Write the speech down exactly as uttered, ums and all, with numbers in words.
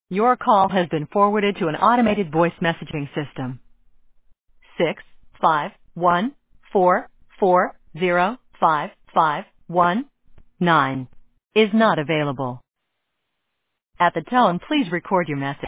Your call has been forwarded to an automated voice messaging system. Six five one four four zero five five one nine is not available. At the tone, please record your message.